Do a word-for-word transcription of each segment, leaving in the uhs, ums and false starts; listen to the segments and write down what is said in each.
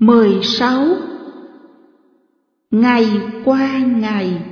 mười sáu. Ngày qua ngày.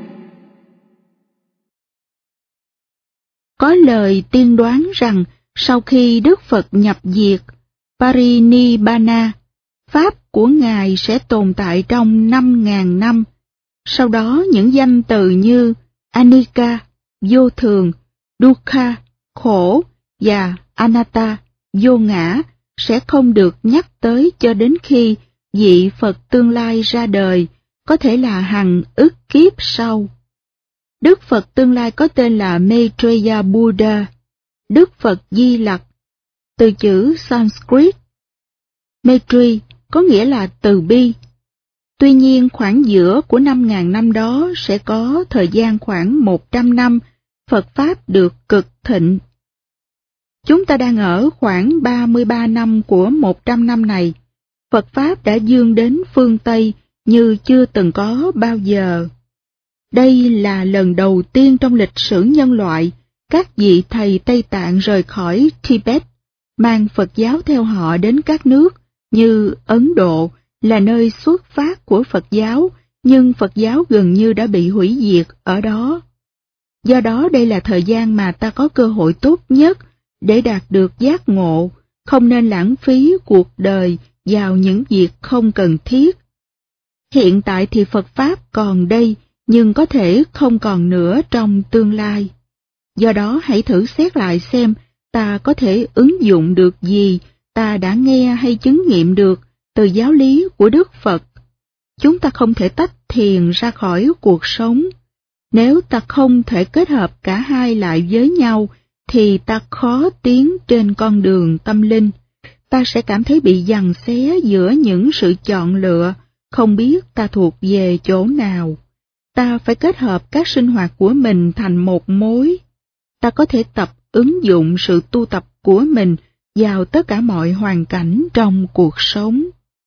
Có lời tiên đoán rằng sau khi Đức Phật nhập diệt Parinibbana, Pháp của Ngài sẽ tồn tại trong năm ngàn năm. Sau đó những danh từ như Anicca, vô thường, Dukkha, khổ và Anatta, vô ngã sẽ không được nhắc tới cho đến khi vị Phật tương lai ra đời, có thể là hằng ức kiếp sau. Đức Phật tương lai có tên là Maitreya Buddha, Đức Phật Di Lặc, từ chữ Sanskrit. Maitri có nghĩa là từ bi. Tuy nhiên khoảng giữa của năm ngàn năm đó sẽ có thời gian khoảng một trăm năm Phật Pháp được cực thịnh. Chúng ta đang ở khoảng ba mươi ba năm của một trăm năm này. Phật Pháp đã vươn đến phương Tây như chưa từng có bao giờ. Đây là lần đầu tiên trong lịch sử nhân loại, các vị thầy Tây Tạng rời khỏi Tibet, mang Phật giáo theo họ đến các nước như Ấn Độ là nơi xuất phát của Phật giáo, nhưng Phật giáo gần như đã bị hủy diệt ở đó. Do đó đây là thời gian mà ta có cơ hội tốt nhất để đạt được giác ngộ, không nên lãng phí cuộc đời vào những việc không cần thiết. Hiện tại thì Phật Pháp còn đây, nhưng có thể không còn nữa trong tương lai. Do đó hãy thử xét lại xem ta có thể ứng dụng được gì ta đã nghe hay chứng nghiệm được từ giáo lý của Đức Phật. Chúng ta không thể tách thiền ra khỏi cuộc sống. Nếu ta không thể kết hợp cả hai lại với nhau, thì ta khó tiến trên con đường tâm linh. Ta sẽ cảm thấy bị giằng xé giữa những sự chọn lựa, không biết ta thuộc về chỗ nào. Ta phải kết hợp các sinh hoạt của mình thành một mối. Ta có thể tập ứng dụng sự tu tập của mình vào tất cả mọi hoàn cảnh trong cuộc sống.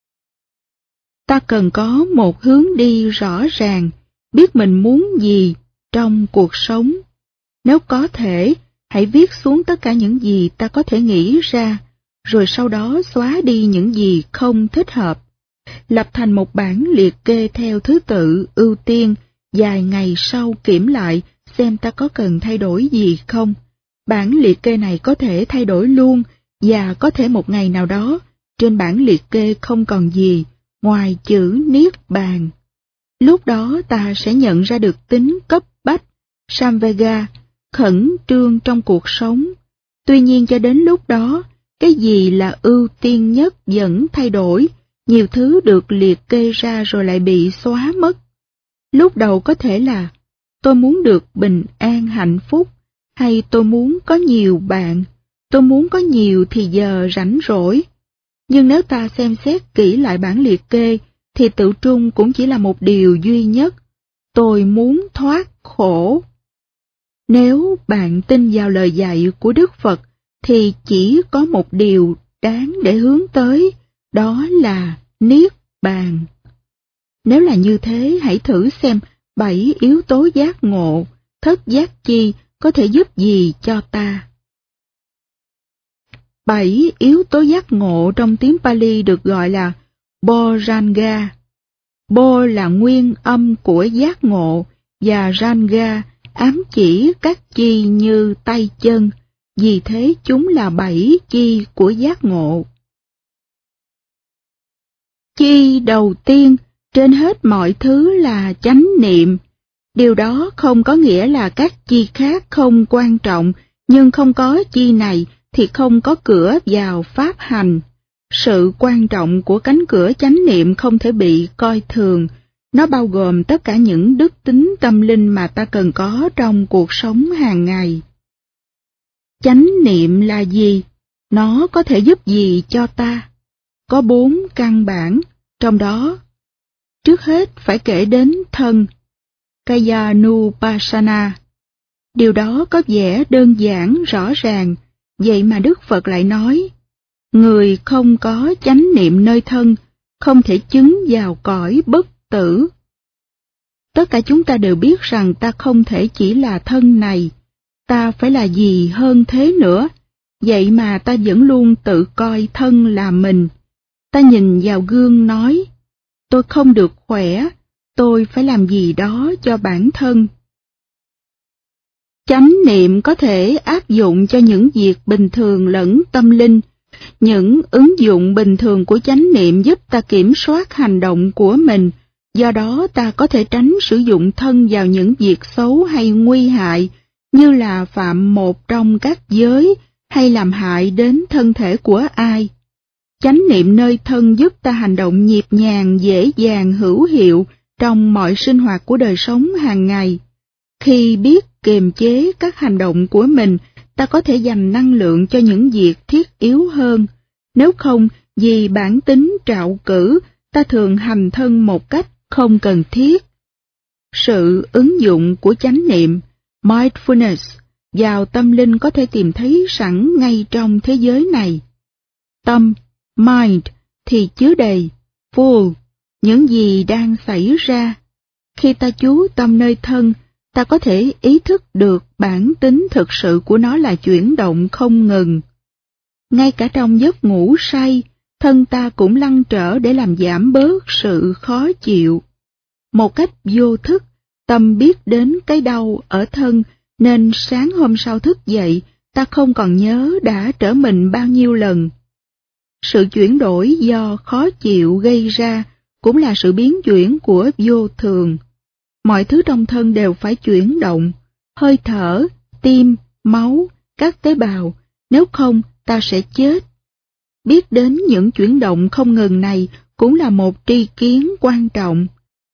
Ta cần có một hướng đi rõ ràng, biết mình muốn gì trong cuộc sống. Nếu có thể, hãy viết xuống tất cả những gì ta có thể nghĩ ra, rồi sau đó xóa đi những gì không thích hợp. Lập thành một bản liệt kê theo thứ tự ưu tiên, vài ngày sau kiểm lại xem ta có cần thay đổi gì không. Bản liệt kê này có thể thay đổi luôn, và có thể một ngày nào đó, trên bản liệt kê không còn gì ngoài chữ Niết Bàn. Lúc đó ta sẽ nhận ra được tính cấp bách, Samvega, khẩn trương trong cuộc sống. Tuy nhiên cho đến lúc đó, cái gì là ưu tiên nhất vẫn thay đổi, nhiều thứ được liệt kê ra rồi lại bị xóa mất. Lúc đầu có thể là tôi muốn được bình an hạnh phúc, hay tôi muốn có nhiều bạn, tôi muốn có nhiều thì giờ rảnh rỗi. Nhưng nếu ta xem xét kỹ lại bản liệt kê, thì tự trung cũng chỉ là một điều duy nhất, tôi muốn thoát khổ. Nếu bạn tin vào lời dạy của Đức Phật, thì chỉ có một điều đáng để hướng tới, đó là Niết Bàn. Nếu là như thế, hãy thử xem bảy yếu tố giác ngộ, thất giác chi có thể giúp gì cho ta. Bảy yếu tố giác ngộ trong tiếng Pali được gọi là Bojjhanga. Bo là nguyên âm của giác ngộ, và Jhanga ám chỉ các chi như tay chân, vì thế chúng là bảy chi của giác ngộ. Chi đầu tiên trên hết mọi thứ là chánh niệm. Điều đó không có nghĩa là các chi khác không quan trọng, nhưng không có chi này thì không có cửa vào pháp hành. Sự quan trọng của cánh cửa chánh niệm không thể bị coi thường. Nó bao gồm tất cả những đức tính tâm linh mà ta cần có trong cuộc sống hàng ngày. Chánh niệm là gì? Nó có thể giúp gì cho ta? Có bốn căn bản, trong đó trước hết phải kể đến thân, Kayanupassana. Điều đó có vẻ đơn giản, rõ ràng, vậy mà Đức Phật lại nói, người không có chánh niệm nơi thân, không thể chứng vào cõi bất tử. Tất cả chúng ta đều biết rằng ta không thể chỉ là thân này, ta phải là gì hơn thế nữa, vậy mà ta vẫn luôn tự coi thân là mình. Ta nhìn vào gương nói, tôi không được khỏe, tôi phải làm gì đó cho bản thân. Chánh niệm có thể áp dụng cho những việc bình thường lẫn tâm linh. Những ứng dụng bình thường của chánh niệm giúp ta kiểm soát hành động của mình, do đó ta có thể tránh sử dụng thân vào những việc xấu hay nguy hại, như là phạm một trong các giới hay làm hại đến thân thể của ai. Chánh niệm nơi thân giúp ta hành động nhịp nhàng, dễ dàng, hữu hiệu trong mọi sinh hoạt của đời sống hàng ngày. Khi biết kiềm chế các hành động của mình, ta có thể dành năng lượng cho những việc thiết yếu hơn. Nếu không, vì bản tính trạo cử, ta thường hành thân một cách không cần thiết. Sự ứng dụng của chánh niệm, mindfulness, vào tâm linh có thể tìm thấy sẵn ngay trong thế giới này. Tâm, mind, thì chứa đầy, full, những gì đang xảy ra. Khi ta chú tâm nơi thân, ta có thể ý thức được bản tính thực sự của nó là chuyển động không ngừng. Ngay cả trong giấc ngủ say, thân ta cũng lăn trở để làm giảm bớt sự khó chịu. Một cách vô thức, tâm biết đến cái đau ở thân, nên sáng hôm sau thức dậy, ta không còn nhớ đã trở mình bao nhiêu lần. Sự chuyển đổi do khó chịu gây ra cũng là sự biến chuyển của vô thường. Mọi thứ trong thân đều phải chuyển động, hơi thở, tim, máu, các tế bào, nếu không ta sẽ chết. Biết đến những chuyển động không ngừng này cũng là một tri kiến quan trọng.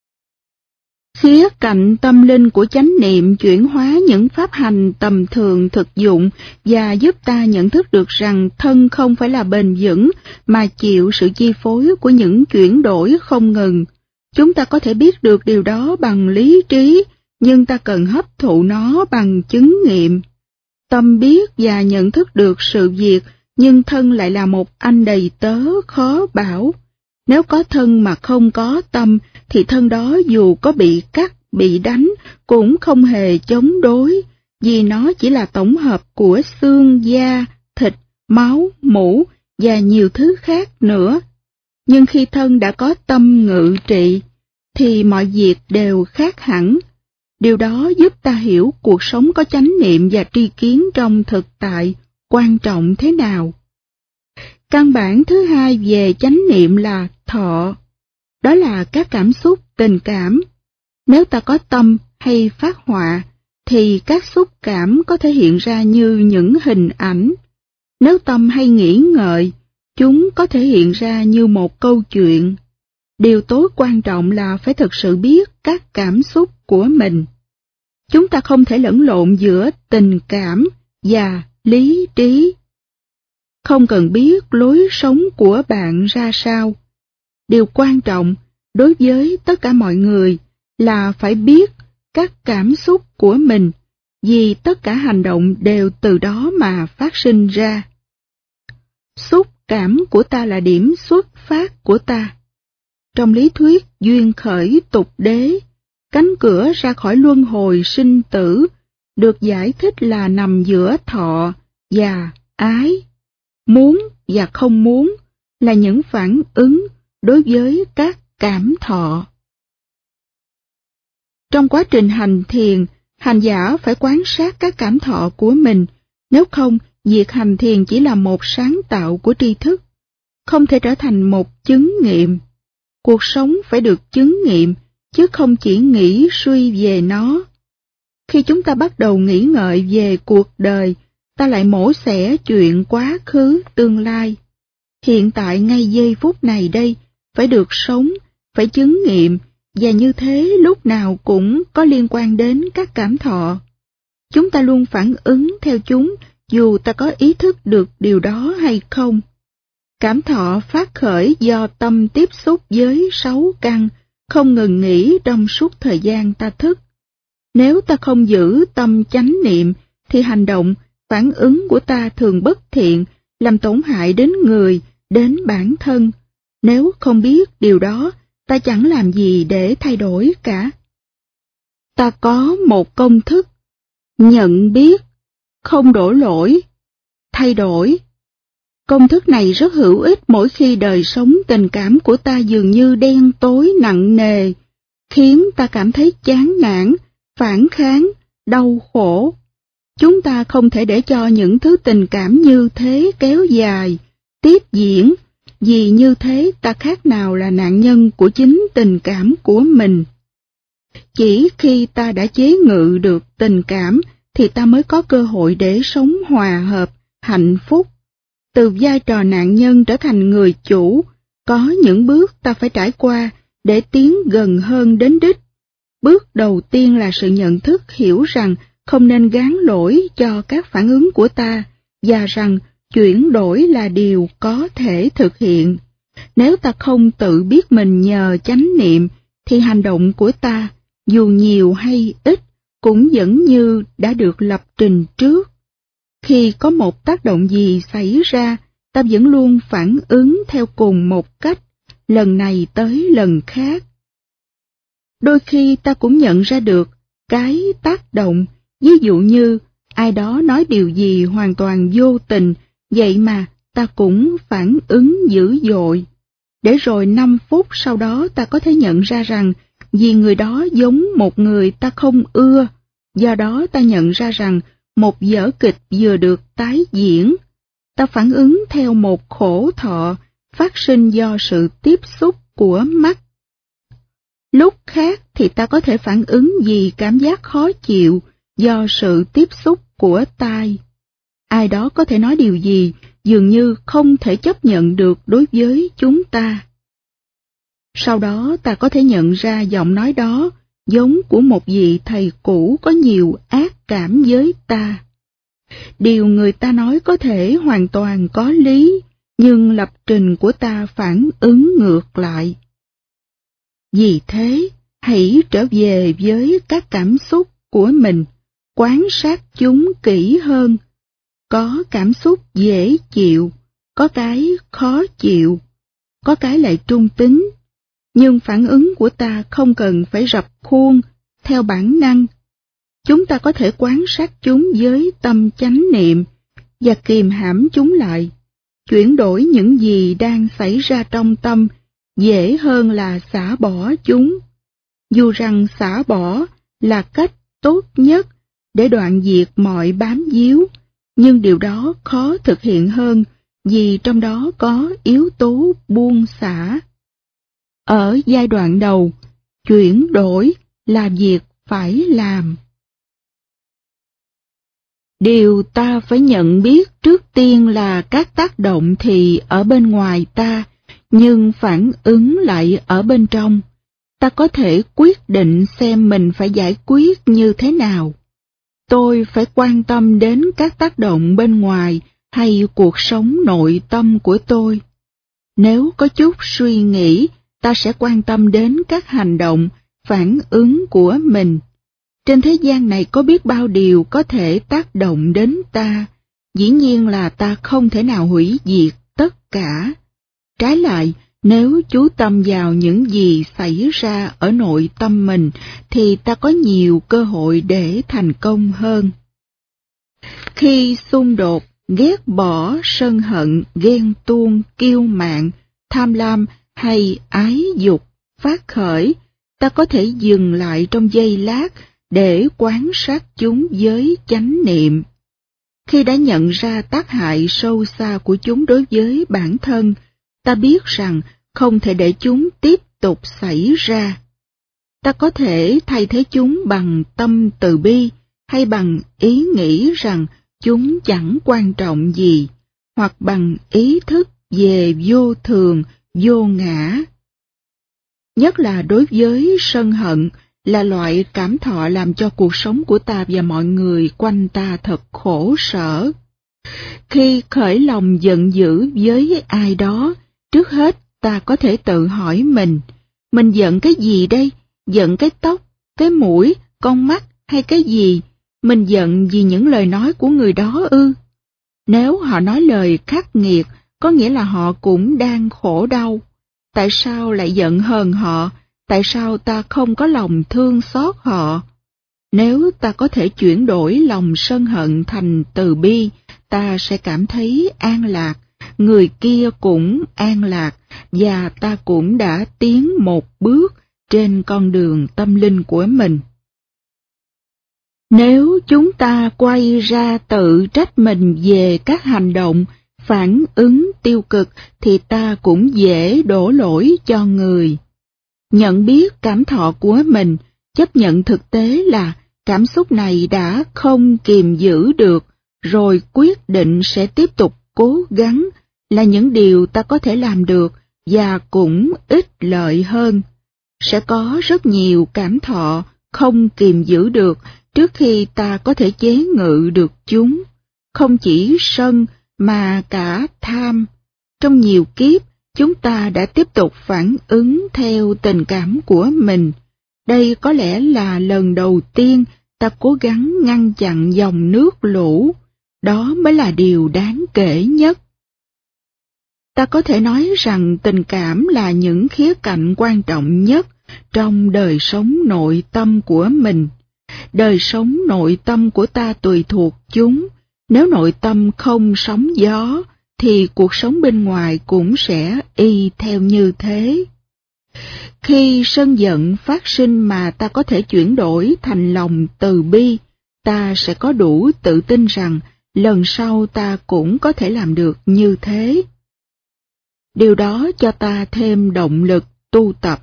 Khía cạnh tâm linh của chánh niệm chuyển hóa những pháp hành tầm thường thực dụng và giúp ta nhận thức được rằng thân không phải là bền vững mà chịu sự chi phối của những chuyển đổi không ngừng. Chúng ta có thể biết được điều đó bằng lý trí, nhưng ta cần hấp thụ nó bằng chứng nghiệm. Tâm biết và nhận thức được sự việc, nhưng thân lại là một anh đầy tớ khó bảo. Nếu có thân mà không có tâm, thì thân đó dù có bị cắt, bị đánh, cũng không hề chống đối, vì nó chỉ là tổng hợp của xương, da, thịt, máu, mũ và nhiều thứ khác nữa. Nhưng khi thân đã có tâm ngự trị, thì mọi việc đều khác hẳn. Điều đó giúp ta hiểu cuộc sống có chánh niệm và tri kiến trong thực tại quan trọng thế nào. Căn bản thứ hai về chánh niệm là thọ. Đó là các cảm xúc, tình cảm. Nếu ta có tâm hay phát họa, thì các xúc cảm có thể hiện ra như những hình ảnh. Nếu tâm hay nghĩ ngợi, chúng có thể hiện ra như một câu chuyện. Điều tối quan trọng là phải thực sự biết các cảm xúc của mình. Chúng ta không thể lẫn lộn giữa tình cảm và lý trí. Không cần biết lối sống của bạn ra sao. Điều quan trọng đối với tất cả mọi người là phải biết các cảm xúc của mình, vì tất cả hành động đều từ đó mà phát sinh ra. Xúc cảm của ta là điểm xuất phát của ta. Trong lý thuyết duyên khởi tục đế, cánh cửa ra khỏi luân hồi sinh tử được giải thích là nằm giữa thọ và ái. Muốn và không muốn là những phản ứng đối với các cảm thọ. Trong quá trình hành thiền, hành giả phải quan sát các cảm thọ của mình, nếu không, việc hành thiền chỉ là một sáng tạo của tri thức, không thể trở thành một chứng nghiệm. Cuộc sống phải được chứng nghiệm, chứ không chỉ nghĩ suy về nó. Khi chúng ta bắt đầu nghĩ ngợi về cuộc đời, ta lại mổ xẻ chuyện quá khứ, tương lai. Hiện tại ngay giây phút này đây, phải được sống, phải chứng nghiệm, và như thế lúc nào cũng có liên quan đến các cảm thọ. Chúng ta luôn phản ứng theo chúng, dù ta có ý thức được điều đó hay không. Cảm thọ phát khởi do tâm tiếp xúc với sáu căn, không ngừng nghỉ trong suốt thời gian ta thức. Nếu ta không giữ tâm chánh niệm, thì hành động, phản ứng của ta thường bất thiện, làm tổn hại đến người, đến bản thân. Nếu không biết điều đó, ta chẳng làm gì để thay đổi cả. Ta có một công thức: nhận biết, không đổ lỗi, thay đổi. Công thức này rất hữu ích mỗi khi đời sống tình cảm của ta dường như đen tối nặng nề, khiến ta cảm thấy chán nản, phản kháng, đau khổ. Chúng ta không thể để cho những thứ tình cảm như thế kéo dài, tiếp diễn, vì như thế ta khác nào là nạn nhân của chính tình cảm của mình. Chỉ khi ta đã chế ngự được tình cảm thì ta mới có cơ hội để sống hòa hợp, hạnh phúc. Từ vai trò nạn nhân trở thành người chủ, có những bước ta phải trải qua để tiến gần hơn đến đích. Bước đầu tiên là sự nhận thức hiểu rằng không nên gán lỗi cho các phản ứng của ta, và rằng chuyển đổi là điều có thể thực hiện. Nếu ta không tự biết mình nhờ chánh niệm, thì hành động của ta, dù nhiều hay ít, cũng vẫn như đã được lập trình trước. Khi có một tác động gì xảy ra, ta vẫn luôn phản ứng theo cùng một cách, lần này tới lần khác. Đôi khi ta cũng nhận ra được cái tác động, ví dụ như ai đó nói điều gì hoàn toàn vô tình, vậy mà ta cũng phản ứng dữ dội. Để rồi năm phút sau đó ta có thể nhận ra rằng vì người đó giống một người ta không ưa, do đó ta nhận ra rằng một vở kịch vừa được tái diễn. Ta phản ứng theo một khổ thọ phát sinh do sự tiếp xúc của mắt. Lúc khác thì ta có thể phản ứng vì cảm giác khó chịu do sự tiếp xúc của tai. Ai đó có thể nói điều gì dường như không thể chấp nhận được đối với chúng ta. Sau đó ta có thể nhận ra giọng nói đó giống của một vị thầy cũ có nhiều ác cảm với ta. Điều người ta nói có thể hoàn toàn có lý, nhưng lập trình của ta phản ứng ngược lại. Vì thế, hãy trở về với các cảm xúc của mình, quan sát chúng kỹ hơn. Có cảm xúc dễ chịu, có cái khó chịu, có cái lại trung tính. Nhưng phản ứng của ta không cần phải rập khuôn theo bản năng. Chúng ta có thể quan sát chúng với tâm chánh niệm và kìm hãm chúng lại. Chuyển đổi những gì đang xảy ra trong tâm dễ hơn là xả bỏ chúng. Dù rằng xả bỏ là cách tốt nhất để đoạn diệt mọi bám víu, nhưng điều đó khó thực hiện hơn vì trong đó có yếu tố buông xả. Ở giai đoạn đầu, chuyển đổi là việc phải làm. Điều ta phải nhận biết trước tiên là các tác động thì ở bên ngoài ta, nhưng phản ứng lại ở bên trong. Ta có thể quyết định xem mình phải giải quyết như thế nào. Tôi phải quan tâm đến các tác động bên ngoài hay cuộc sống nội tâm của tôi. Nếu có chút suy nghĩ, ta sẽ quan tâm đến các hành động, phản ứng của mình. Trên thế gian này có biết bao điều có thể tác động đến ta, dĩ nhiên là ta không thể nào hủy diệt tất cả. Trái lại, nếu chú tâm vào những gì xảy ra ở nội tâm mình, thì ta có nhiều cơ hội để thành công hơn. Khi xung đột, ghét bỏ, sân hận, ghen tuông, kiêu mạn, tham lam hay ái dục phát khởi, ta có thể dừng lại trong giây lát để quan sát chúng với chánh niệm. Khi đã nhận ra tác hại sâu xa của chúng đối với bản thân, ta biết rằng không thể để chúng tiếp tục xảy ra. Ta có thể thay thế chúng bằng tâm từ bi hay bằng ý nghĩ rằng chúng chẳng quan trọng gì, hoặc bằng ý thức về vô thường, vô ngã. Nhất là đối với sân hận, là loại cảm thọ làm cho cuộc sống của ta và mọi người quanh ta thật khổ sở. Khi khởi lòng giận dữ với ai đó, trước hết ta có thể tự hỏi mình, mình giận cái gì đây? Giận cái tóc, cái mũi, con mắt hay cái gì? Mình giận vì những lời nói của người đó ư? Nếu họ nói lời khắc nghiệt, có nghĩa là họ cũng đang khổ đau. Tại sao lại giận hờn họ? Tại sao ta không có lòng thương xót họ? Nếu ta có thể chuyển đổi lòng sân hận thành từ bi, ta sẽ cảm thấy an lạc, người kia cũng an lạc và ta cũng đã tiến một bước trên con đường tâm linh của mình. Nếu chúng ta quay ra tự trách mình về các hành động, phản ứng tiêu cực thì ta cũng dễ đổ lỗi cho người. Nhận biết cảm thọ của mình, chấp nhận thực tế là cảm xúc này đã không kiềm giữ được, rồi quyết định sẽ tiếp tục cố gắng là những điều ta có thể làm được và cũng ít lợi hơn. Sẽ có rất nhiều cảm thọ không kiềm giữ được trước khi ta có thể chế ngự được chúng. Không chỉ sân mà cả tham. Trong nhiều kiếp, chúng ta đã tiếp tục phản ứng theo tình cảm của mình. Đây có lẽ là lần đầu tiên ta cố gắng ngăn chặn dòng nước lũ. Đó mới là điều đáng kể nhất. Ta có thể nói rằng tình cảm là những khía cạnh quan trọng nhất trong đời sống nội tâm của mình. Đời sống nội tâm của ta tùy thuộc chúng. Nếu nội tâm không sóng gió, thì cuộc sống bên ngoài cũng sẽ y theo như thế. Khi sân giận phát sinh mà ta có thể chuyển đổi thành lòng từ bi, ta sẽ có đủ tự tin rằng lần sau ta cũng có thể làm được như thế. Điều đó cho ta thêm động lực tu tập.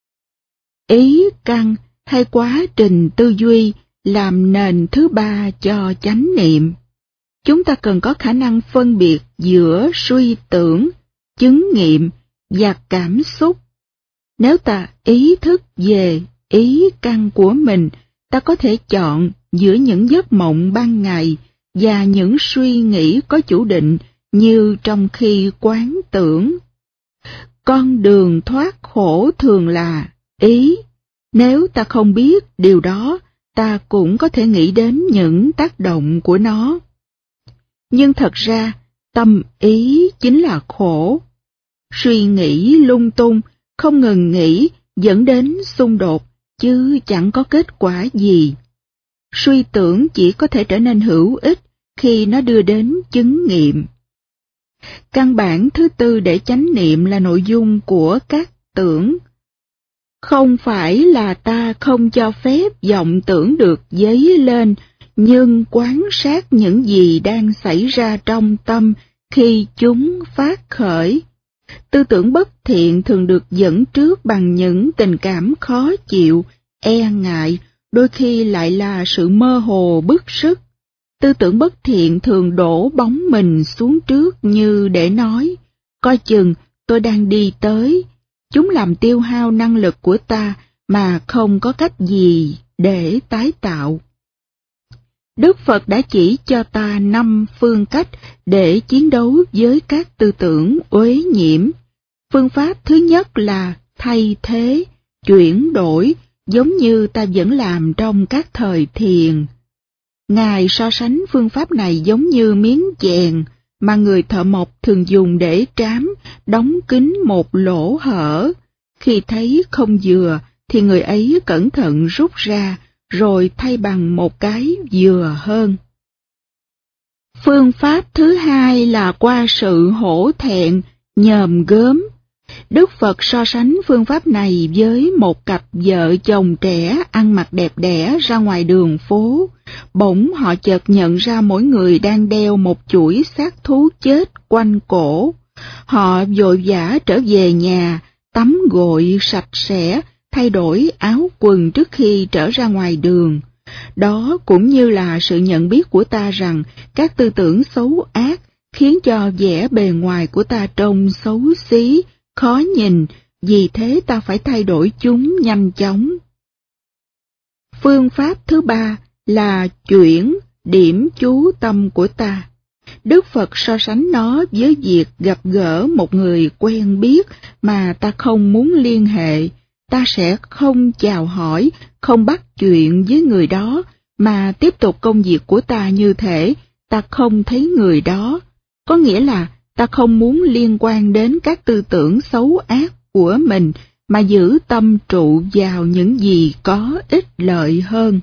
Ý căn hay quá trình tư duy làm nền thứ ba cho chánh niệm. Chúng ta cần có khả năng phân biệt giữa suy tưởng, chứng nghiệm và cảm xúc. Nếu ta ý thức về ý căn của mình, ta có thể chọn giữa những giấc mộng ban ngày và những suy nghĩ có chủ định như trong khi quán tưởng. Con đường thoát khổ thường là ý. Nếu ta không biết điều đó, ta cũng có thể nghĩ đến những tác động của nó. Nhưng thật ra, tâm ý chính là khổ. Suy nghĩ lung tung, không ngừng nghĩ, dẫn đến xung đột, chứ chẳng có kết quả gì. Suy tưởng chỉ có thể trở nên hữu ích khi nó đưa đến chứng nghiệm. Căn bản thứ tư để chánh niệm là nội dung của các tưởng. Không phải là ta không cho phép vọng tưởng được dấy lên, nhưng quan sát những gì đang xảy ra trong tâm khi chúng phát khởi. Tư tưởng bất thiện thường được dẫn trước bằng những tình cảm khó chịu, e ngại, đôi khi lại là sự mơ hồ bức sức. Tư tưởng bất thiện thường đổ bóng mình xuống trước như để nói, coi chừng tôi đang đi tới. Chúng làm tiêu hao năng lực của ta mà không có cách gì để tái tạo. Đức Phật đã chỉ cho ta năm phương cách để chiến đấu với các tư tưởng uế nhiễm. Phương pháp thứ nhất là thay thế, chuyển đổi, giống như ta vẫn làm trong các thời thiền. Ngài so sánh phương pháp này giống như miếng chèn mà người thợ mộc thường dùng để trám, đóng kín một lỗ hở. Khi thấy không vừa thì người ấy cẩn thận rút ra, rồi thay bằng một cái vừa hơn. Phương pháp thứ hai là qua sự hổ thẹn, nhòm gớm. Đức Phật so sánh phương pháp này với một cặp vợ chồng trẻ ăn mặc đẹp đẽ ra ngoài đường phố. Bỗng họ chợt nhận ra mỗi người đang đeo một chuỗi xác thú chết quanh cổ. Họ vội vã trở về nhà, tắm gội sạch sẽ, thay đổi áo quần trước khi trở ra ngoài đường. Đó cũng như là sự nhận biết của ta rằng các tư tưởng xấu ác khiến cho vẻ bề ngoài của ta trông xấu xí, khó nhìn, vì thế ta phải thay đổi chúng nhanh chóng. Phương pháp thứ ba là chuyển điểm chú tâm của ta. Đức Phật so sánh nó với việc gặp gỡ một người quen biết mà ta không muốn liên hệ. Ta sẽ không chào hỏi, không bắt chuyện với người đó, mà tiếp tục công việc của ta như thể ta không thấy người đó. Có nghĩa là ta không muốn liên quan đến các tư tưởng xấu ác của mình, mà giữ tâm trụ vào những gì có ích lợi hơn.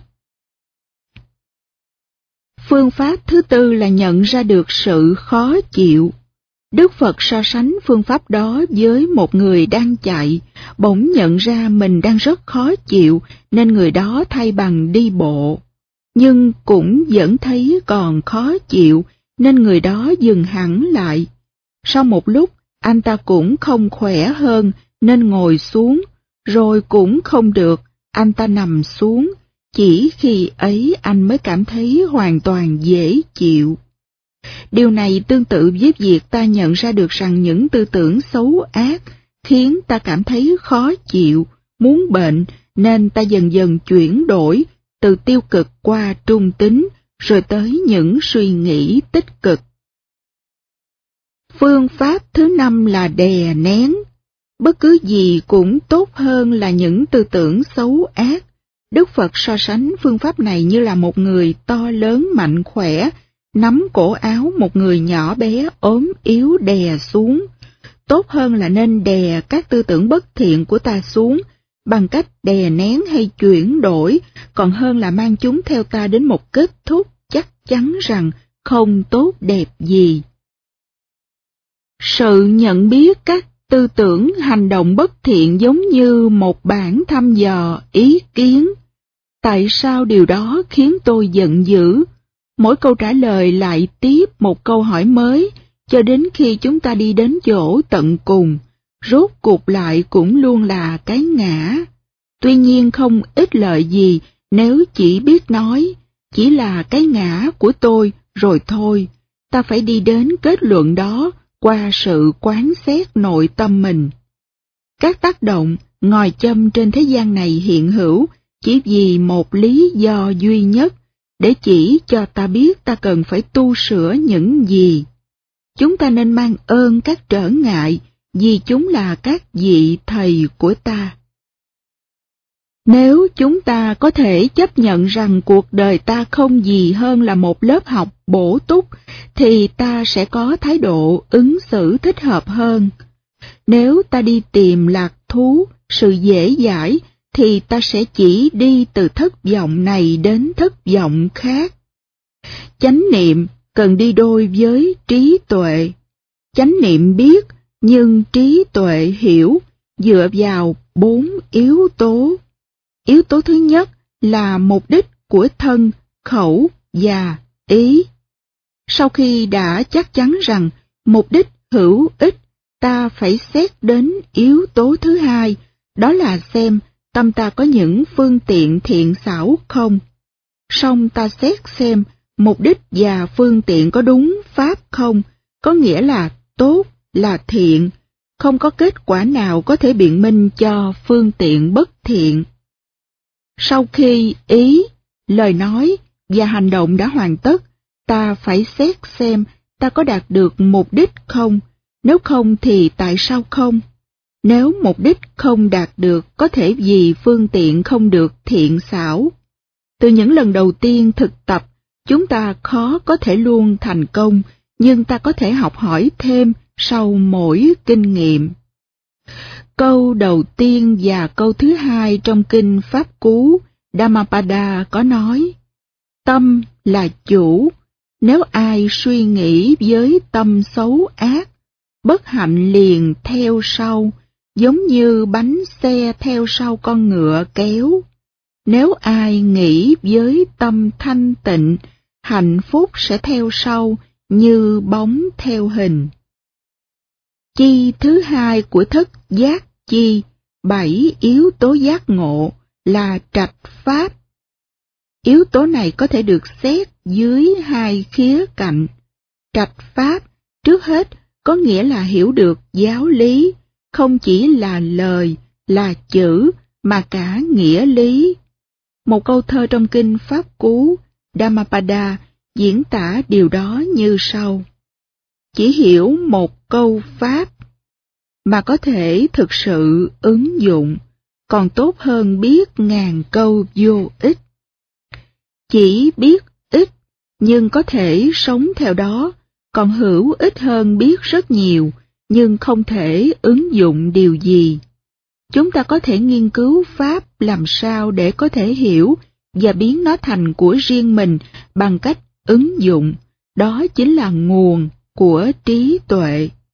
Phương pháp thứ tư là nhận ra được sự khó chịu. Đức Phật so sánh phương pháp đó với một người đang chạy, bỗng nhận ra mình đang rất khó chịu nên người đó thay bằng đi bộ. Nhưng cũng vẫn thấy còn khó chịu nên người đó dừng hẳn lại. Sau một lúc, anh ta cũng không khỏe hơn nên ngồi xuống, rồi cũng không được, anh ta nằm xuống. Chỉ khi ấy anh mới cảm thấy hoàn toàn dễ chịu. Điều này tương tự với việc ta nhận ra được rằng những tư tưởng xấu ác khiến ta cảm thấy khó chịu, muốn bệnh, nên ta dần dần chuyển đổi từ tiêu cực qua trung tính, rồi tới những suy nghĩ tích cực. Phương pháp thứ năm là đè nén. Bất cứ gì cũng tốt hơn là những tư tưởng xấu ác. Đức Phật so sánh phương pháp này như là một người to lớn mạnh khỏe, nắm cổ áo một người nhỏ bé ốm yếu đè xuống. Tốt hơn là nên đè các tư tưởng bất thiện của ta xuống bằng cách đè nén hay chuyển đổi, còn hơn là mang chúng theo ta đến một kết thúc chắc chắn rằng không tốt đẹp gì. Sự nhận biết các tư tưởng hành động bất thiện giống như một bản thăm dò ý kiến. Tại sao điều đó khiến tôi giận dữ? Mỗi câu trả lời lại tiếp một câu hỏi mới, cho đến khi chúng ta đi đến chỗ tận cùng, rốt cuộc lại cũng luôn là cái ngã. Tuy nhiên không ích lợi gì nếu chỉ biết nói, chỉ là cái ngã của tôi rồi thôi. Ta phải đi đến kết luận đó qua sự quán xét nội tâm mình. Các tác động, ngòi châm trên thế gian này hiện hữu chỉ vì một lý do duy nhất, để chỉ cho ta biết ta cần phải tu sửa những gì. Chúng ta nên mang ơn các trở ngại, vì chúng là các vị thầy của ta. Nếu chúng ta có thể chấp nhận rằng cuộc đời ta không gì hơn là một lớp học bổ túc, thì ta sẽ có thái độ ứng xử thích hợp hơn. Nếu ta đi tìm lạc thú, sự dễ dãi, thì ta sẽ chỉ đi từ thất vọng này đến thất vọng khác. Chánh niệm cần đi đôi với trí tuệ. Chánh niệm biết, nhưng trí tuệ hiểu, dựa vào bốn yếu tố. Yếu tố thứ nhất là mục đích của thân, khẩu và ý. Sau khi đã chắc chắn rằng mục đích hữu ích, ta phải xét đến yếu tố thứ hai, đó là xem tâm ta có những phương tiện thiện xảo không. Xong ta xét xem mục đích và phương tiện có đúng pháp không, có nghĩa là tốt, là thiện, không có kết quả nào có thể biện minh cho phương tiện bất thiện. Sau khi ý, lời nói và hành động đã hoàn tất, ta phải xét xem ta có đạt được mục đích không, nếu không thì tại sao không? Nếu mục đích không đạt được có thể vì phương tiện không được thiện xảo. Từ những lần đầu tiên thực tập, chúng ta khó có thể luôn thành công, nhưng ta có thể học hỏi thêm sau mỗi kinh nghiệm. Câu đầu tiên và câu thứ hai trong kinh Pháp Cú Dhammapada có nói, tâm là chủ, nếu ai suy nghĩ với tâm xấu ác, bất hạnh liền theo sau, giống như bánh xe theo sau con ngựa kéo. Nếu ai nghĩ với tâm thanh tịnh, hạnh phúc sẽ theo sau như bóng theo hình. Chi thứ hai của thất giác chi, bảy yếu tố giác ngộ, là trạch pháp. Yếu tố này có thể được xét dưới hai khía cạnh. Trạch pháp, trước hết, có nghĩa là hiểu được giáo lý, không chỉ là lời, là chữ, mà cả nghĩa lý. Một câu thơ trong kinh Pháp Cú Dhammapada diễn tả điều đó như sau. Chỉ hiểu một câu pháp mà có thể thực sự ứng dụng, còn tốt hơn biết ngàn câu vô ích. Chỉ biết ít, nhưng có thể sống theo đó, còn hữu ích hơn biết rất nhiều, nhưng không thể ứng dụng điều gì. Chúng ta có thể nghiên cứu pháp làm sao để có thể hiểu và biến nó thành của riêng mình bằng cách ứng dụng. Đó chính là nguồn của trí tuệ.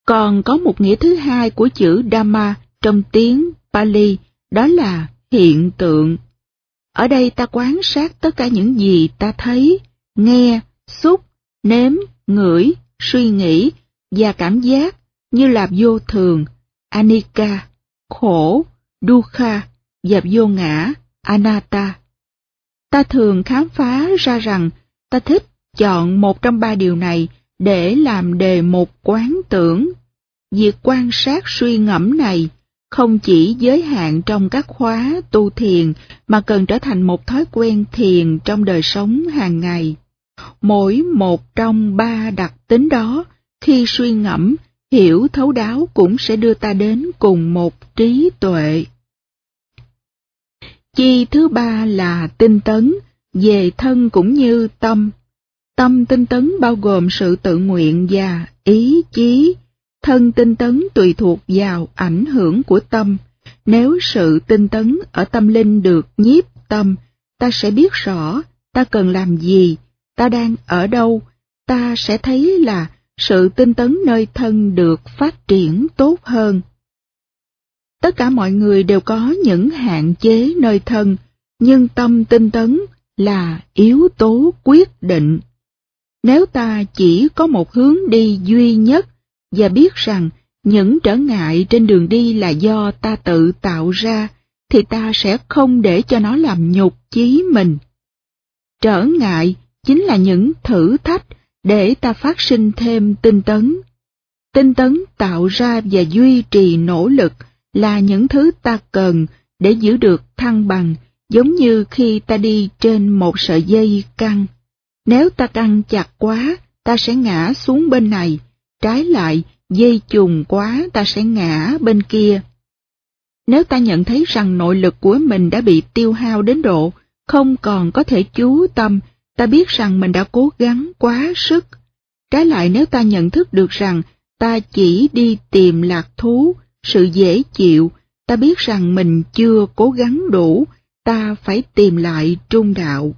Còn có một nghĩa thứ hai của chữ Dhamma trong tiếng Pali, đó là hiện tượng. Ở đây ta quan sát tất cả những gì ta thấy, nghe, xúc, nếm, ngửi, suy nghĩ và cảm giác như là vô thường, anicca, khổ, dukkha và vô ngã, anatta. Ta thường khám phá ra rằng ta thích chọn một trong ba điều này để làm đề mục quán tưởng. Việc quan sát suy ngẫm này không chỉ giới hạn trong các khóa tu thiền mà cần trở thành một thói quen thiền trong đời sống hàng ngày. Mỗi một trong ba đặc tính đó, khi suy ngẫm, hiểu thấu đáo cũng sẽ đưa ta đến cùng một trí tuệ. Chi thứ ba là tinh tấn, về thân cũng như tâm. Tâm tinh tấn bao gồm sự tự nguyện và ý chí. Thân tinh tấn tùy thuộc vào ảnh hưởng của tâm. Nếu sự tinh tấn ở tâm linh được nhiếp tâm, ta sẽ biết rõ ta cần làm gì, ta đang ở đâu. Ta sẽ thấy là sự tinh tấn nơi thân được phát triển tốt hơn. Tất cả mọi người đều có những hạn chế nơi thân, nhưng tâm tinh tấn là yếu tố quyết định. Nếu ta chỉ có một hướng đi duy nhất và biết rằng những trở ngại trên đường đi là do ta tự tạo ra, thì ta sẽ không để cho nó làm nhục chí mình. Trở ngại chính là những thử thách để ta phát sinh thêm tinh tấn. Tinh tấn tạo ra và duy trì nỗ lực là những thứ ta cần để giữ được thăng bằng, giống như khi ta đi trên một sợi dây căng. Nếu ta căng chặt quá, ta sẽ ngã xuống bên này, trái lại, dây chùng quá ta sẽ ngã bên kia. Nếu ta nhận thấy rằng nội lực của mình đã bị tiêu hao đến độ không còn có thể chú tâm, ta biết rằng mình đã cố gắng quá sức. Trái lại, nếu ta nhận thức được rằng ta chỉ đi tìm lạc thú, sự dễ chịu, ta biết rằng mình chưa cố gắng đủ, ta phải tìm lại trung đạo.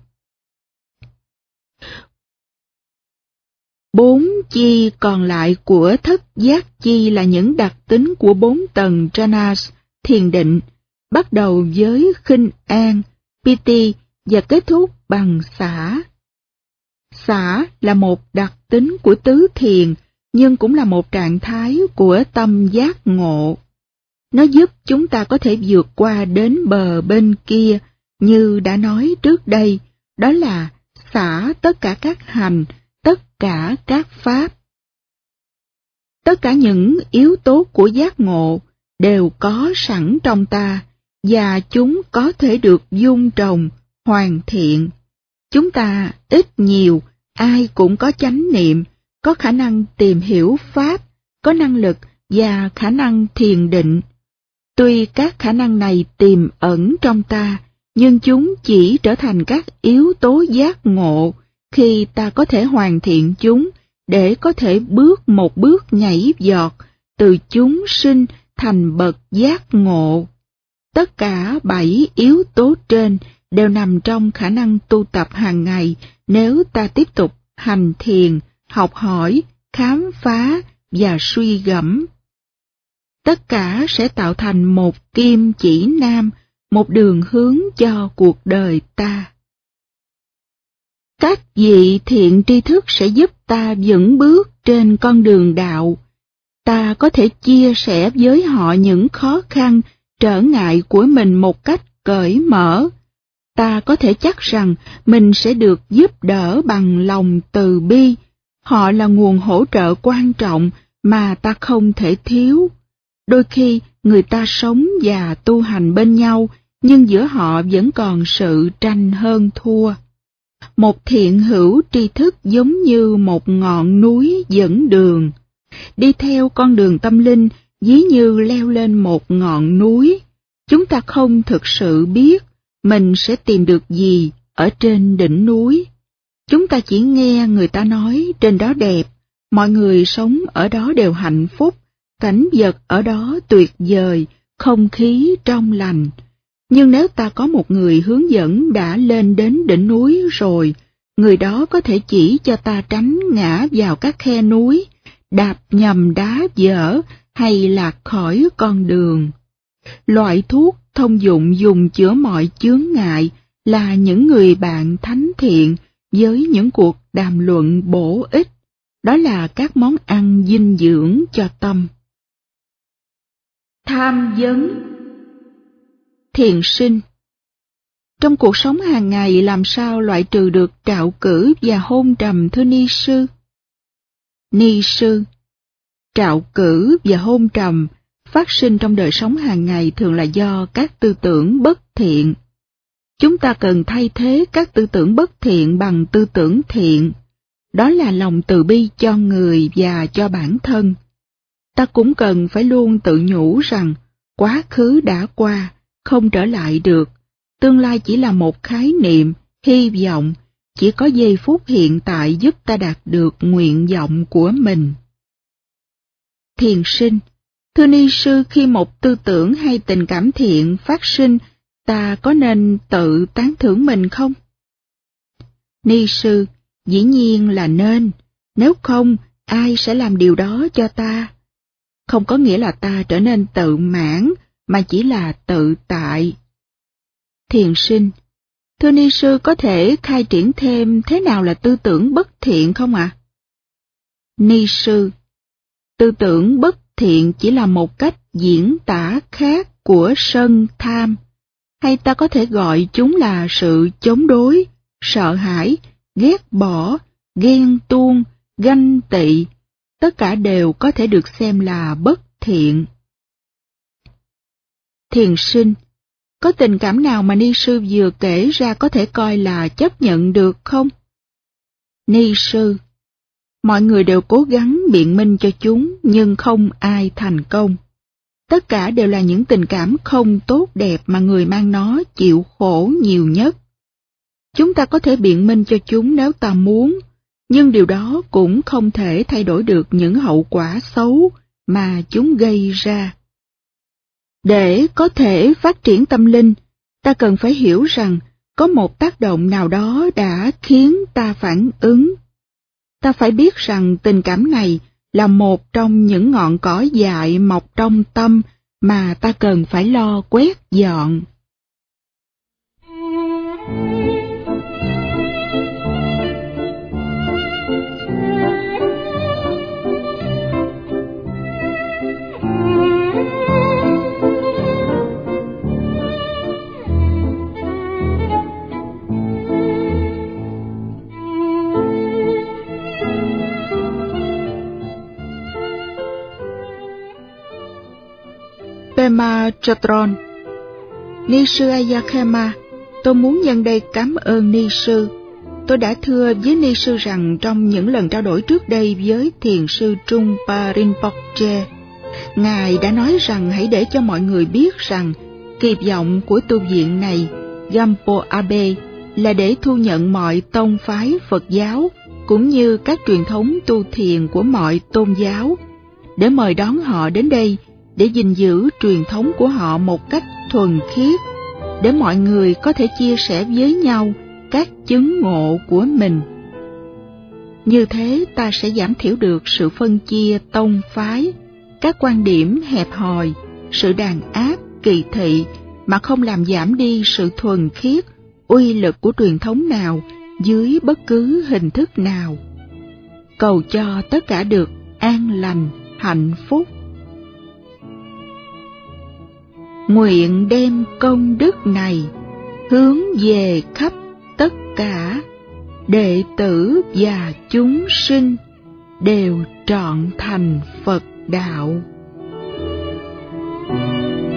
Bốn chi còn lại của thất giác chi là những đặc tính của bốn tầng jhanas, thiền định, bắt đầu với khinh an, piti và kết thúc bằng xả. Xả là một đặc tính của tứ thiền, nhưng cũng là một trạng thái của tâm giác ngộ. Nó giúp chúng ta có thể vượt qua đến bờ bên kia, như đã nói trước đây, đó là xả tất cả các hành, tất cả các pháp. Tất cả những yếu tố của giác ngộ đều có sẵn trong ta, và chúng có thể được dung trồng, hoàn thiện. Chúng ta ít nhiều, ai cũng có chánh niệm, có khả năng tìm hiểu pháp, có năng lực và khả năng thiền định. Tuy các khả năng này tiềm ẩn trong ta, nhưng chúng chỉ trở thành các yếu tố giác ngộ khi ta có thể hoàn thiện chúng để có thể bước một bước nhảy vọt từ chúng sinh thành bậc giác ngộ. Tất cả bảy yếu tố trên đều nằm trong khả năng tu tập hàng ngày nếu ta tiếp tục hành thiền, học hỏi, khám phá và suy gẫm. Tất cả sẽ tạo thành một kim chỉ nam, một đường hướng cho cuộc đời ta. Các vị thiện tri thức sẽ giúp ta vững bước trên con đường đạo. Ta có thể chia sẻ với họ những khó khăn, trở ngại của mình một cách cởi mở. Ta có thể chắc rằng mình sẽ được giúp đỡ bằng lòng từ bi. Họ là nguồn hỗ trợ quan trọng mà ta không thể thiếu. Đôi khi người ta sống và tu hành bên nhau, nhưng giữa họ vẫn còn sự tranh hơn thua. Một thiện hữu tri thức giống như một ngọn núi dẫn đường. Đi theo con đường tâm linh ví như leo lên một ngọn núi. Chúng ta không thực sự biết mình sẽ tìm được gì ở trên đỉnh núi. Chúng ta chỉ nghe người ta nói trên đó đẹp, mọi người sống ở đó đều hạnh phúc, cảnh vật ở đó tuyệt vời, không khí trong lành. Nhưng nếu ta có một người hướng dẫn đã lên đến đỉnh núi rồi, người đó có thể chỉ cho ta tránh ngã vào các khe núi, đạp nhầm đá dở hay lạc khỏi con đường. Loại thuốc thông dụng dùng chữa mọi chướng ngại là những người bạn thánh thiện với những cuộc đàm luận bổ ích. Đó là các món ăn dinh dưỡng cho tâm. Tham vấn. Thiền sinh. Trong cuộc sống hàng ngày làm sao loại trừ được trạo cử và hôn trầm thưa ni sư? Ni sư. Trạo cử và hôn trầm phát sinh trong đời sống hàng ngày thường là do các tư tưởng bất thiện. Chúng ta cần thay thế các tư tưởng bất thiện bằng tư tưởng thiện. Đó là lòng từ bi cho người và cho bản thân. Ta cũng cần phải luôn tự nhủ rằng quá khứ đã qua, không trở lại được. Tương lai chỉ là một khái niệm, hy vọng, chỉ có giây phút hiện tại giúp ta đạt được nguyện vọng của mình. Thiền sinh. Thưa ni sư, khi một tư tưởng hay tình cảm thiện phát sinh, ta có nên tự tán thưởng mình không? Ni sư. Dĩ nhiên là nên, nếu không, ai sẽ làm điều đó cho ta? Không có nghĩa là ta trở nên tự mãn, mà chỉ là tự tại. Thiền sinh. Thưa ni sư, có thể khai triển thêm thế nào là tư tưởng bất thiện không ạ? À? Ni sư. Tư tưởng bất thiện chỉ là một cách diễn tả khác của sân tham, hay ta có thể gọi chúng là sự chống đối, sợ hãi, ghét bỏ, ghen tuông, ganh tị, tất cả đều có thể được xem là bất thiện. Thiền sinh. Có tình cảm nào mà ni sư vừa kể ra có thể coi là chấp nhận được không? Ni sư. Mọi người đều cố gắng biện minh cho chúng, nhưng không ai thành công. Tất cả đều là những tình cảm không tốt đẹp mà người mang nó chịu khổ nhiều nhất. Chúng ta có thể biện minh cho chúng nếu ta muốn, nhưng điều đó cũng không thể thay đổi được những hậu quả xấu mà chúng gây ra. Để có thể phát triển tâm linh, ta cần phải hiểu rằng có một tác động nào đó đã khiến ta phản ứng. Ta phải biết rằng tình cảm này là một trong những ngọn cỏ dại mọc trong tâm mà ta cần phải lo quét dọn. Pema Chodron. Ni sư Ayakema, tôi muốn nhân đây cảm ơn ni sư. Tôi đã thưa với ni sư rằng trong những lần trao đổi trước đây với thiền sư Trungpa Rinpoche, ngài đã nói rằng hãy để cho mọi người biết rằng kỳ vọng của tu viện này, Gampo Abe, là để thu nhận mọi tông phái Phật giáo cũng như các truyền thống tu thiền của mọi tôn giáo, để mời đón họ đến đây để gìn giữ truyền thống của họ một cách thuần khiết, để mọi người có thể chia sẻ với nhau các chứng ngộ của mình. Như thế ta sẽ giảm thiểu được sự phân chia tông phái, các quan điểm hẹp hòi, sự đàn áp, kỳ thị, mà không làm giảm đi sự thuần khiết, uy lực của truyền thống nào dưới bất cứ hình thức nào. Cầu cho tất cả được an lành, hạnh phúc. Nguyện đem công đức này hướng về khắp tất cả đệ tử và chúng sinh đều trọn thành Phật đạo.